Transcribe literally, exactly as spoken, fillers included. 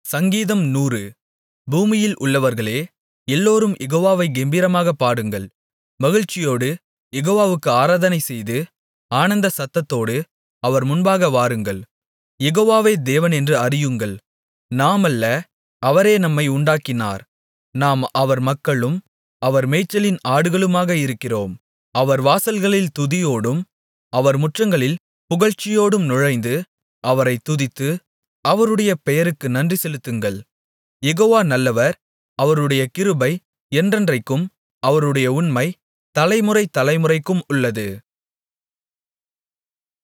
சங்கீதம் நூறு பூமியில் உள்ளவர்களே எல்லோரும் யெகோவாவைக் கெம்பீரமாகப் பாடுங்கள் மகிழ்ச்சியோடு யெகோவாவுக்கு ஆராதனைசெய்து ஆனந்த சத்தத்தோடு அவர் முன்பாக வாருங்கள் யெகோவாவே தேவனென்று அறியுங்கள் நாமல்ல அவரே நம்மை உண்டாக்கினார் நாம் அவர் மக்களும் அவர் மேய்ச்சலின் ஆடுகளுமாக இருக்கிறோம் அவர் வாசல்களில் துதியோடும் அவர் முற்றங்களில் புகழ்ச்சியோடும் நுழைந்து அவரைத் துதித்து அவருடைய பெயருக்கு நன்றி செலுத்துங்கள் யெகோவா நல்லவர் அவருடைய கிருபை என்றென்றைக்கும் அவருடைய உண்மை தலைமுறை தலைமுறைக்கும் உள்ளது